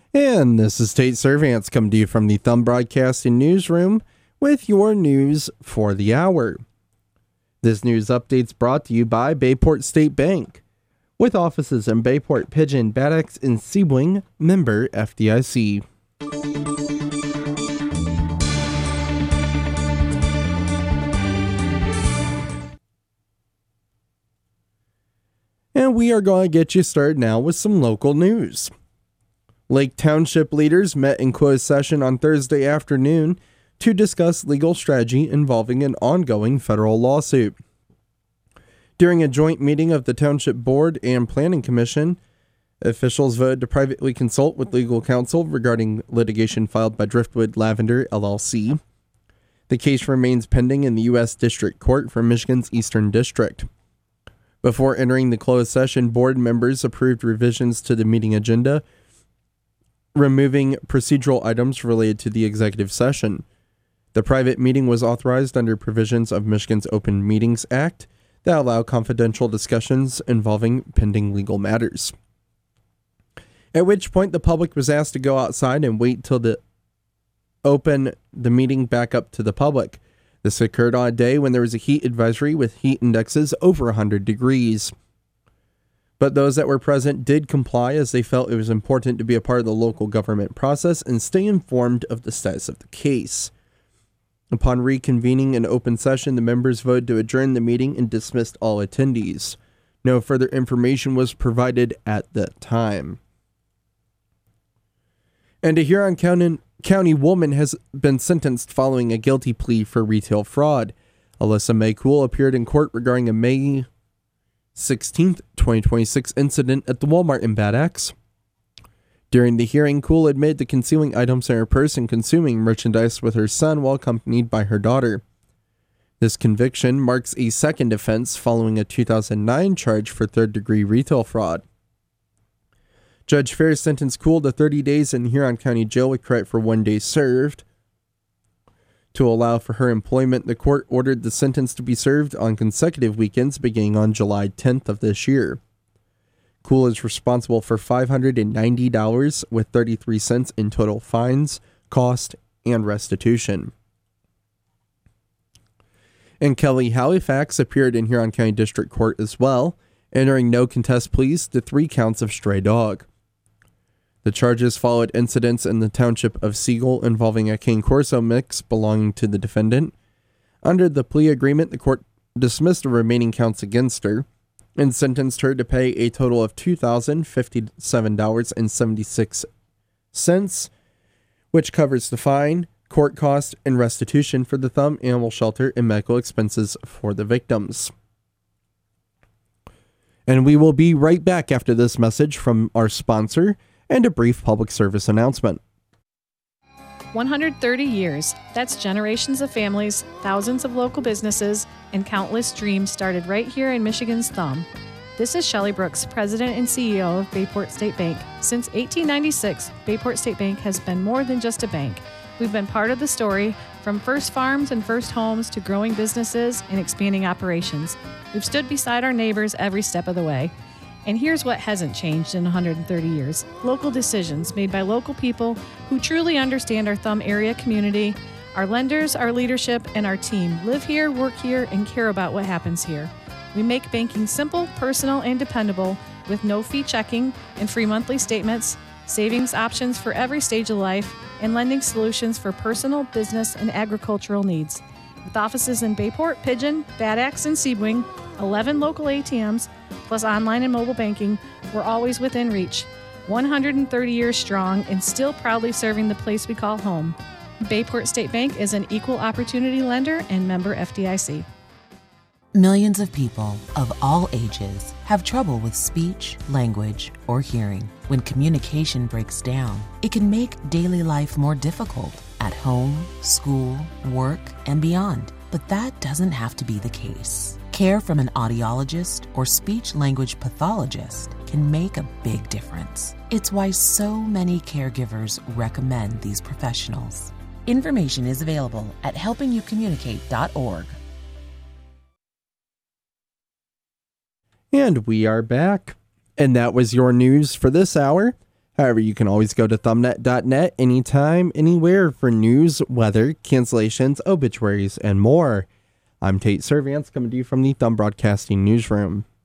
And this is Tate Servants coming to you from the Thumb Broadcasting Newsroom with your news for the hour. This news update is brought to you by Bayport State Bank, with offices in Bayport, Pigeon, Bad Axe, and Sebring, member FDIC. And we are going to get you started now with some local news. Lake Township leaders met in closed session on Thursday afternoon to discuss legal strategy involving an ongoing federal lawsuit. During a joint meeting of the Township Board and Planning Commission, officials voted to privately consult with legal counsel regarding litigation filed by Driftwood Lavender LLC. The case remains pending in the U.S. District Court for Michigan's Eastern District. Before entering the closed session, board members approved revisions to the meeting agenda, removing procedural items related to the executive session. The private meeting was authorized under provisions of Michigan's Open Meetings Act that allow confidential discussions involving pending legal matters. At which point the public was asked to go outside and wait till open the meeting back up to the public. This occurred on a day when there was a heat advisory with heat indexes over 100 degrees. But those that were present did comply, as they felt it was important to be a part of the local government process and stay informed of the status of the case. Upon reconvening an open session, the members voted to adjourn the meeting and dismissed all attendees. No further information was provided at that time. And a Huron County woman has been sentenced following a guilty plea for retail fraud. Alyssa May Cool appeared in court regarding a May 16th, 2026 incident at the Walmart in Bad Axe. During the hearing, Cool admitted to concealing items in her purse and consuming merchandise with her son while accompanied by her daughter. This conviction marks a second offense following a 2009 charge for third-degree retail fraud. Judge Fair sentenced Cool to 30 days in Huron County Jail with credit for 1 day served. To allow for her employment, the court ordered the sentence to be served on consecutive weekends beginning on July 10th of this year. Cool is responsible for $590 with 33 cents in total fines, cost, and restitution. And Kelly Halifax appeared in Huron County District Court as well, entering no contest pleas to 3 counts of stray dog. The charges followed incidents in the township of Siegel involving a Cane Corso mix belonging to the defendant. Under the plea agreement, the court dismissed the remaining counts against her and sentenced her to pay a total of $2,057.76, which covers the fine, court cost, and restitution for the Thumb Animal Shelter and medical expenses for the victims. And we will be right back after this message from our sponsor and a brief public service announcement. 130 years. That's generations of families, thousands of local businesses, and countless dreams started right here in Michigan's Thumb. This is Shelley Brooks, President and CEO of Bayport State Bank. Since 1896, Bayport State Bank has been more than just a bank. We've been part of the story, from first farms and first homes to growing businesses and expanding operations. We've stood beside our neighbors every step of the way. And here's what hasn't changed in 130 years. Local decisions made by local people who truly understand our Thumb area community. Our lenders, our leadership, and our team live here, work here, and care about what happens here. We make banking simple, personal, and dependable with no fee checking and free monthly statements, savings options for every stage of life, and lending solutions for personal, business, and agricultural needs. With offices in Bayport, Pigeon, Bad Axe, and Sebring, 11 local ATMs, plus online and mobile banking, we're always within reach. 130 years strong and still proudly serving the place we call home. Bayport State Bank is an equal opportunity lender and member FDIC. Millions of people of all ages have trouble with speech, language, or hearing. When communication breaks down, it can make daily life more difficult at home, school, work, and beyond. But that doesn't have to be the case. Care from an audiologist or speech-language pathologist can make a big difference. It's why so many caregivers recommend these professionals. Information is available at helpingyoucommunicate.org. And we are back. And that was your news for this hour. However, you can always go to thumbnet.net anytime, anywhere for news, weather, cancellations, obituaries, and more. I'm Tate Servance coming to you from the Thumb Broadcasting Newsroom.